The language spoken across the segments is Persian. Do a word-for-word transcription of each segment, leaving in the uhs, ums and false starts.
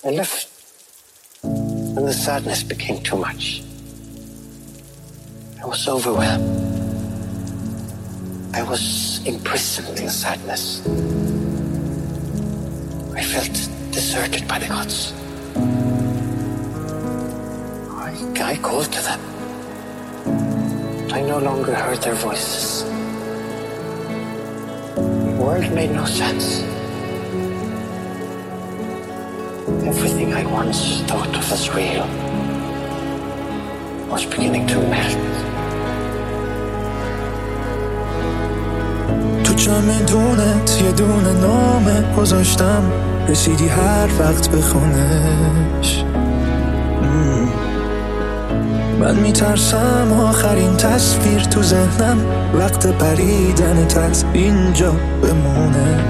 I left when the sadness became too much. I was overwhelmed. I was imprisoned in sadness. I felt deserted by the gods. I, I called to them. I no longer heard their voices. The world made no sense. Everything I once thought of as real was beginning to melt. تو چمدونت یه دونه نامه گذاشتم، رسیدی هر وقت بخونش. من میترسم آخرین تصویر تو ذهنم وقت پریدنت از اینجا بمونه.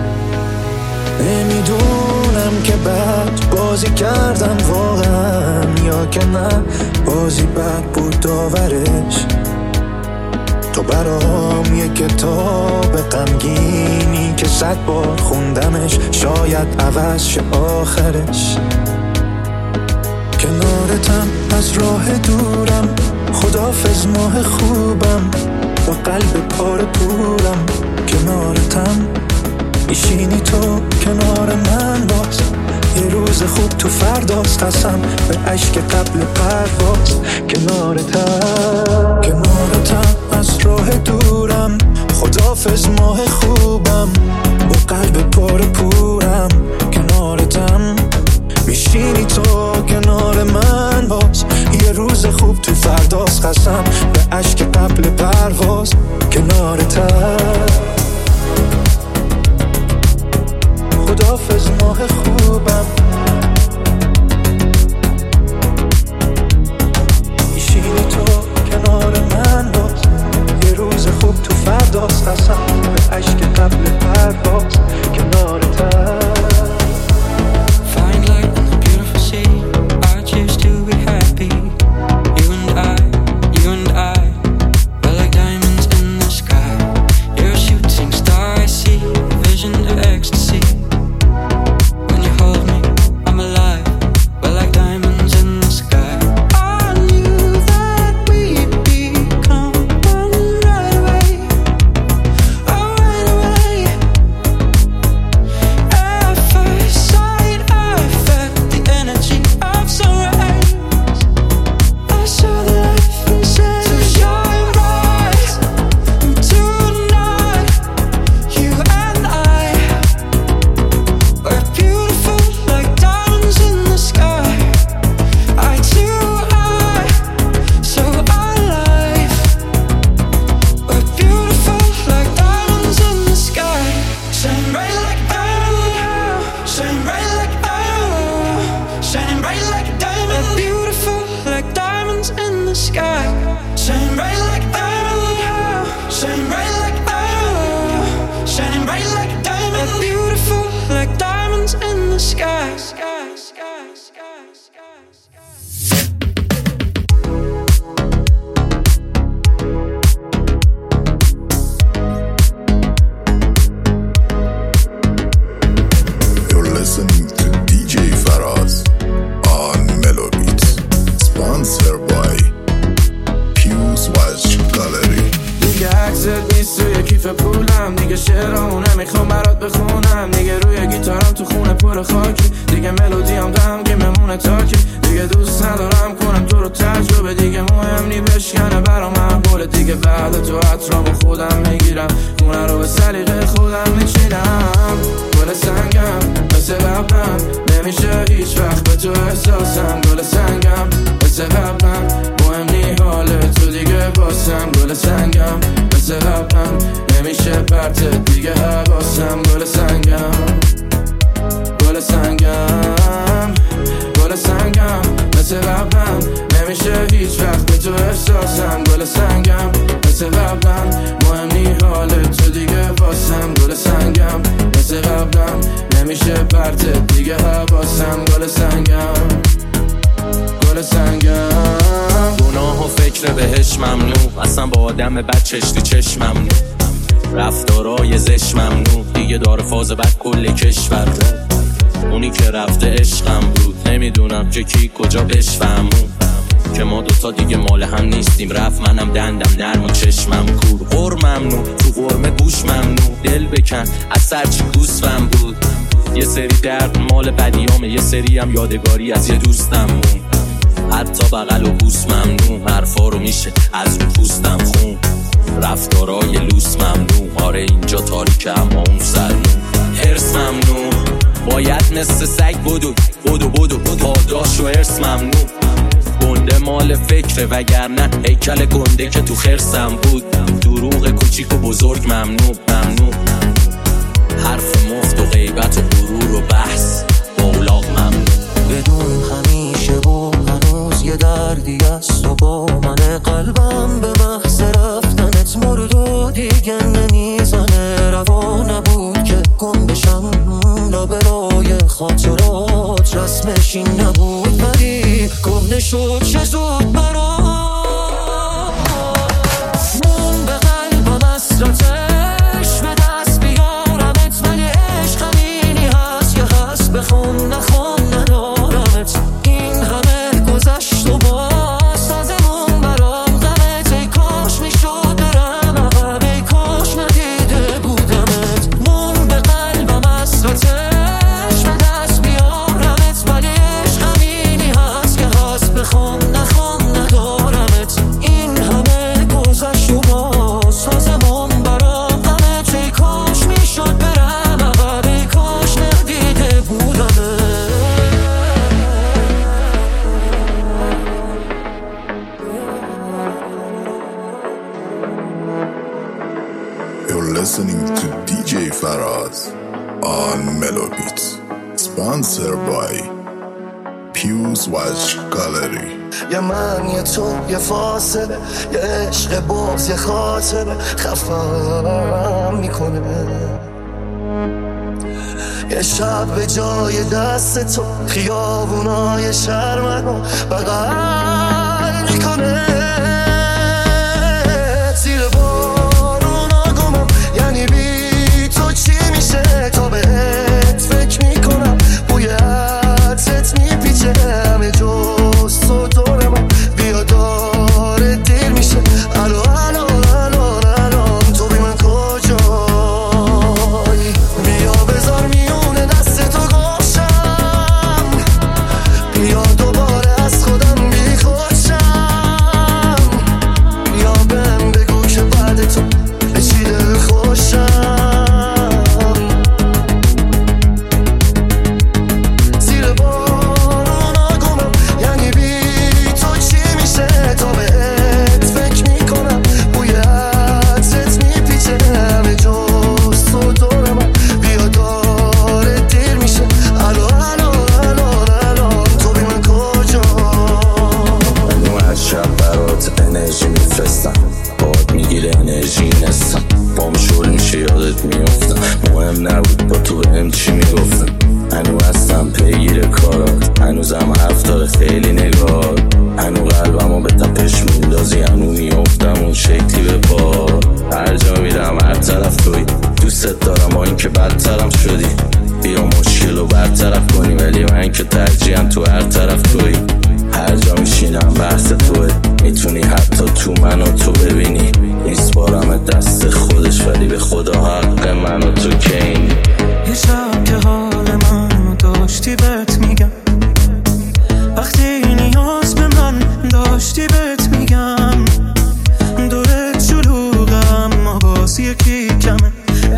نمیدونم که بعد بازی کردم واقعا یا که نه، بازی بد بود داورش. تو برام یه کتاب غمگینی که صد بار خوندمش، شاید عوض شه آخرش. کنارتم از راه دورم، خداحافظ ماه خوبم، با قلب پاره پورم. کنارتم میشینی تو کنار من باز، یه روز خوب تو فرداست، قسم به عشق قبل پرواز. کنارتم کنارتم از راه دورم، خداحافظ ماه خوبم، با قلب پاره پورم. کنارتم میشینی تو کنار من باز، یه روز خوب تو فرداست، قسم به عشق قبل پرواز. کنارتم خداحافظ ماه خوبم، میشینی تو کنار من باز، یه روز خوب تو فرداست، قسم به عشق قبل پرواز. کنارتم چشتی چشمم نو رفتارای زش ممنوع دیگه، داره فاز بد کل کشور رو. اونی که رفته عشقم بود، نمیدونم که کی کجا بشفهمون که ما دوتا دیگه مال هم نیستیم. رفت منم دندم نرم و چشمم کور. غر ممنون تو قرمه گوش ممنون، دل بکن از سرچی گوسفم بود. یه سری درد مال بدیامه، یه سری هم یادگاری از یه دوستم مون. حتی بغل و بوس ممنون، حرفا رو میشه از رو پوستم خون. رفتارای لوس ممنون، آره اینجا تاریکه اما اون سرمون. هرس ممنون، باید مثل سگ بدو بدو بدو پاداش و هرس ممنون. گنده مال فکره وگرنه هیکل گنده که تو خرسم بود. دروغ کوچیک و بزرگ ممنون ممنون. حرف مفت و غیبت و غرور و بحث با اولاغ ممنون. بدون همیشه و هنوز یه دردی است و با من قلبم به محض رفتنت مرد و دیگه نمیزنه. روا نبود که گم بشم لابلای خاطرات، رسمش این نبود ولی گم نشد چه زود برام. مون به قلبم اسرتش به دست بیارمت، ولی عشق همینی هست که هست بخون نخون ندارمت. این همه گذشت و باز تازمون برام غمت. ای کاش میشد برم عقب، ای کاش ندیده بودمت. مون به قلبم اسرتش به دست بیارمت، ولی عشق همینی هست که هست بخون نخون ندارمت. این همه گذشت و باز تازمون برام غمت. ای کاش میشد برم عقب، ای کاش ندیده بودمت. You're listening to دی جی Faraz on Mellow Beats, sponsored by Pew's Watch Gallery. یه من یه تو یه فاصله، یه عشق باز یه خاطره خفم میکنه. یه شب به جای دست تو خیابونای شهر منو بغل میکنه. زیر بارونا گمم یعنی بی تو چی میشه. تا بهت فکر میکنم بوی عطرت میپیچه همه جز تو دور من. بیا داره دیر میشه الان الان الان الان تو بی من کجایی. بیا بذار میونه دست تو گوشم، بیا دوباره از خودم بی خودشم. بیا بهم بگو که بعد تو به چی دل خوشم. زیر بارونا گمم یعنی بی تو چی میشه. تا بهت فکر میکنم بوی عطرت میپیچه همه جز تو دور من. بیا داره دیر میشه الان الان الان الان تو بی من کجا. منو از شب برات انرژی میفرستم، باد میگیره انرژی نستم. بام شل میشه یادت میافتم، مهم نبود با تو بهم چی میگفتم. هنو هستم پیگیر کارات، هنوزم حرف داره خیلی نگار. هنو قلبمو به تپش میندازی، هنو میافتم اون شکلی به بار. هر جا میرم هر طرف توی دوست دارم با این که بدترم شدی. بیا مشکل رو برطرف کنی، ولی من که ترجیحم تو هر طرف توی. هر جا میشینم بحث توه، میتونی حتی تو منو تو ببینی. میسپارم دست خودش ولی به خدا حق منو تو که این. یه شب که حال منو داشتی بهت میگم، وقتی نیاز به من داشتی بهت میگم. دورت شلوغم اما باز یکی کمه.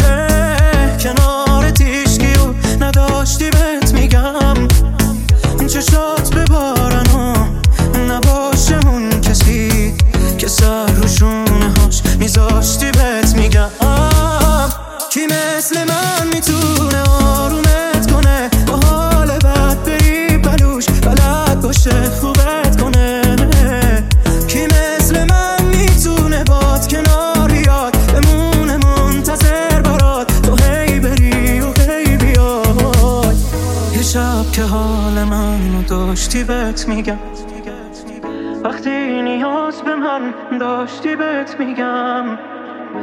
کنارت هیچکی و نداشتی بهت میگم. چشات ببارن و نباشه اون کسی که سر رو شونه هاش میذاشتی بهت میگم. کی مثل من میتونه آرومت کنه، با حال بد بری بلوش بلد باشه خوبت کنه. کی مثل من میتونه باد کنار بیاد، بمونه منتظر برات تو هی بری و هی بیای. یه شب که حال منو داشتی بهت میگم، وقتی نیاز به من داشتی بهت میگم.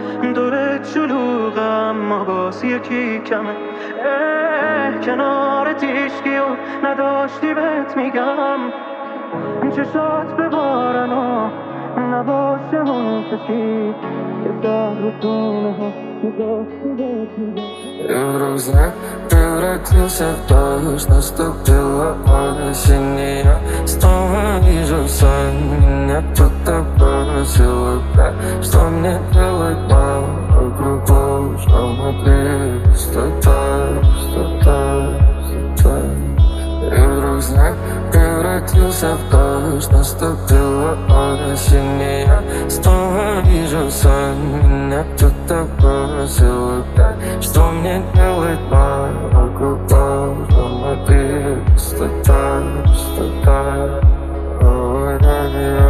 دورت شلوغم اما باز یکی کمه. کنارت خودت عشقی و نداشتی بهت میگم این چشات ببارن و نباشه اون کسی که سر رو دونه ها نداشتی بهت میگم امروز نه قرارت صداش наступила осень снова вижу сон меня кто-то бросил что мне делать вокруг что внутри пустота пустота пустота и вдруг знак превратился в дождь наступила осень снова вижу сон меня кто-то бросил что мне делать вокруг что внутри пустота пустота ой да да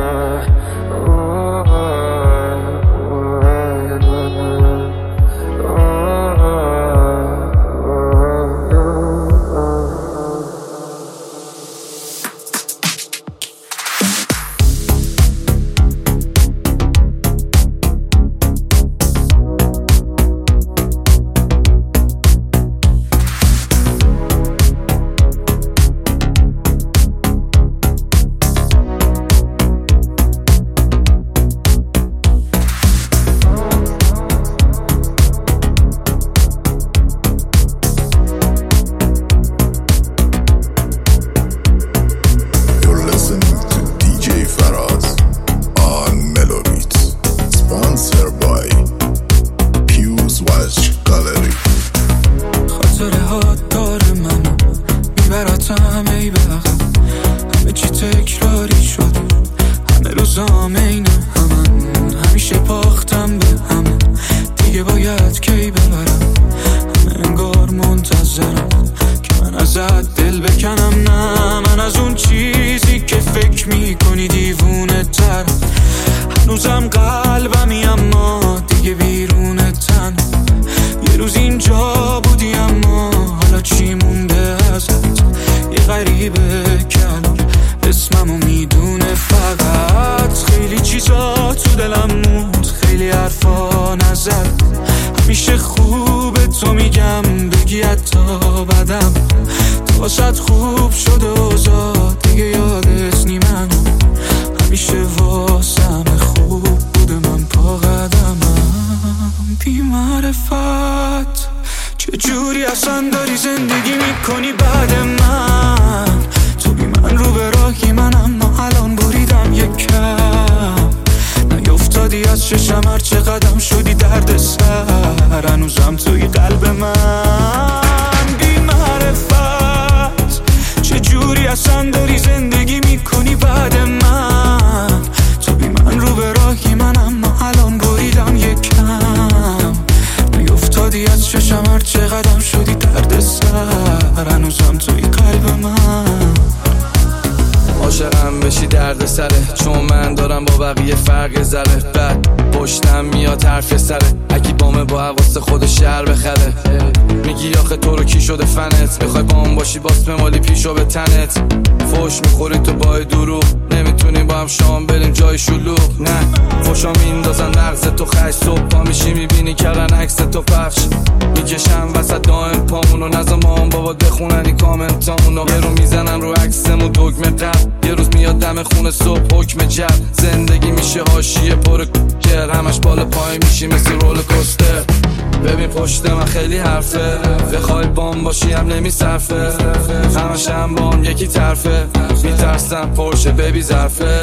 فوش میخوری تو بای دروغ نمیتونی با هم شام بریم جای شلوغ نه فوشا میندازن مغز تو خش صبح پا میشی میبینی کردن عکس تو پخش میکشم وسط دائم پامونو نظر مام بابا بخونن این کامنتامونو برو میزنن رو عکسمون دگمه قبل یه روز میاد دم خونه صبح حکم جب زندگی میشه حاشیه پر کر همش بالا پای میشی مثل رول کوستر ببین پشت من خیلی حرفه بخوای بام باشی هم نمیصرفه همش هم بام یکی طرفه میترسم پرشه ببی ظرفه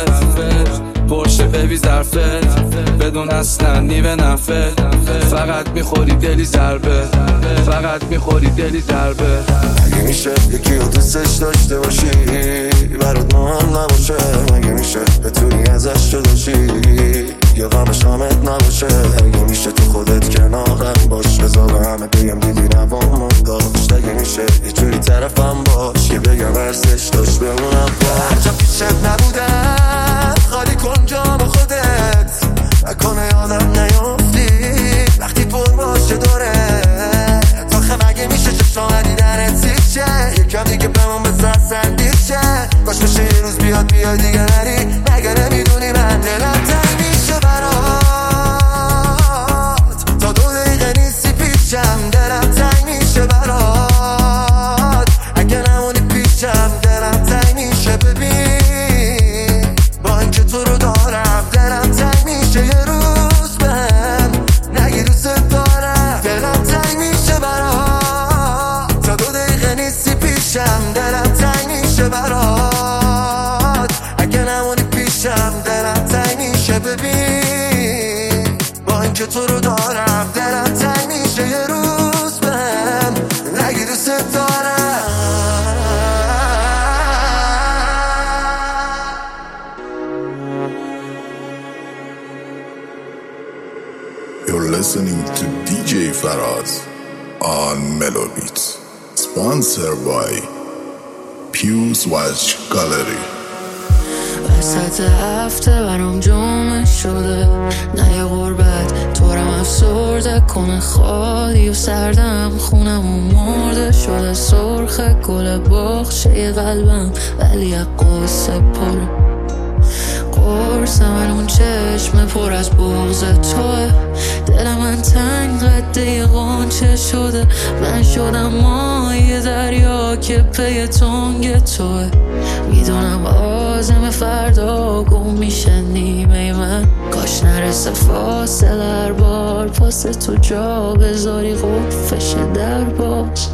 پرشه ببی ظرفه بدون اصلا نیوه نفه فقط میخوری دلی ضربه فقط میخوری دلی ضربه مگه میشه یکی رو دوستش داشته باشی برات مهم نباشه مگه میشه بتونی ازش جداشی یا غمش غمت نباشه مگه میشه تو خودت کنارم باش بذار به همه بگم دیدی نوامون داشت اگه میشه یه جوری طرفم باش که بگم ارزش داشت بمونم باش هرچا پیشت نبودم خالی کن جا با خودت نکنه یادم نیافتی وقتی پر باشه دوره تاخه مگه میشه چشمانی درت سیشه یکم دیگه بمون به سر سندیشه باش بشه یه روز بیاد بیاد دیگه نری مگه نمیدونی من دلم تنگ میشه برات تا دو دقیقه نیستی پیشم دلم تنگ میشه برات اگه Faraz on Mellow Beats. Sponsored by Pews Watch Gallery. وسط هفته برام جمعه شده، نه یه غربت طورم افسرده کنه، خالی و سردم خونم و مرده شده، سرخ گل باغچه قلبم ولی یه قصه پره، قرص من اون چشم پر از بغض توه، دل من تنگ قده قانچه شده، من شدم مایه دریا که پی تنگ توه، میدونم آزم فردا گم میشه نیمه من، کاش نرسه فاصله بار پاس تو جا بذاری قفش در باز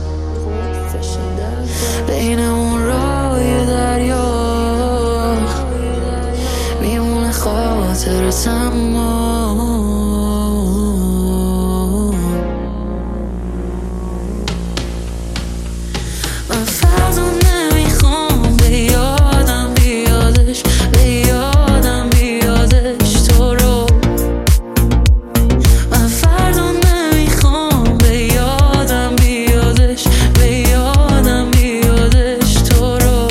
بین اون رای دریا میمونه خاطر تمام. من فردا نمیخوام به یادم بیادش، به یادم بیادش تو رو، من فردا نمیخوام به یادم بیادش، به یادم بیادش تو رو،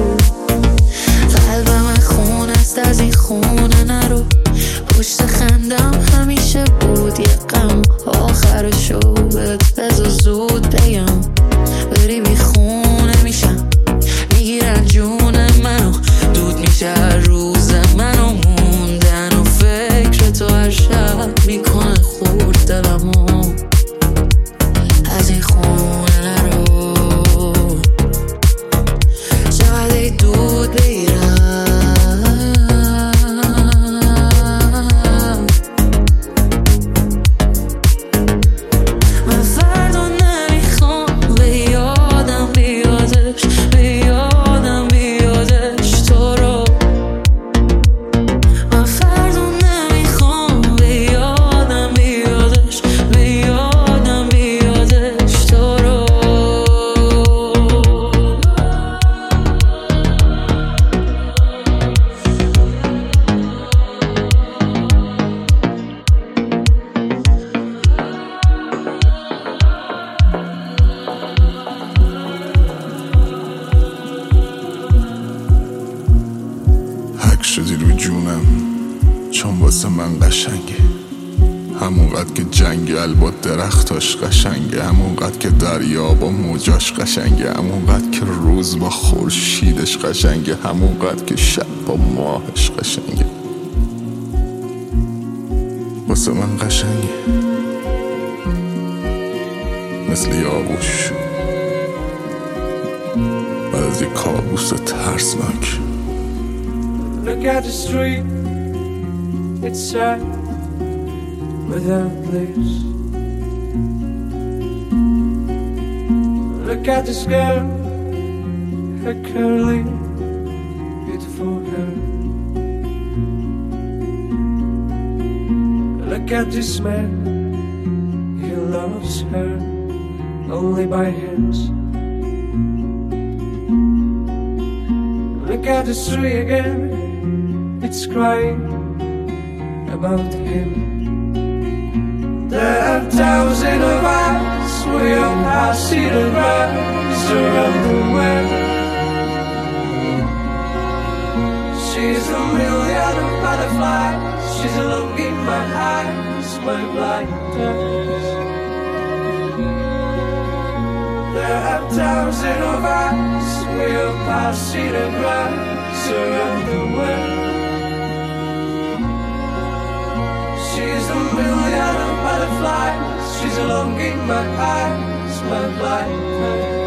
قلبم خونه است از این خونه نرو، پشت خندم همیشه بود یه غم، آخرشو بهت بذار زود بگم، بری بی خونه میشم میگیرن جون منو، دود میشه روز منو، موندن و فکر تو هر شب میکنه خورد دلمو، از این خونه نرو، چقدر ای دود بگیرم، من فردا نمیخوام به یادم بیادش، به یادم بیادش تو رو، من فردا نمیخوام به یادم بیادش، به یادم بیادش تو رو. حک شدی رو جونم چون واسه من قشنگه، همونقدر که جنگل با درختاش قشنگه، همونقدر که دریا با موجاش قشنگه، همونقدر که روز با خورشیدش قشنگه، همونقدر که شب با ماهش قشنگه، واسه من قشنگه مثل یاقوش بعد از یک کابوس ترسناک. Look at the street, it's sad without place. Look at this girl, her curly, beautiful hair. Look at this man, he loves her only by hands. Look at the tree again, it's crying about him. There are thousands of eyes, we all have seen the rise around the world. She's a million of butterflies, she's alone in my eyes, my blindness. There are thousands of eyes, we all have seen the rise around the world. She's a million of butterflies, she's alone in my eyes, my blind eyes.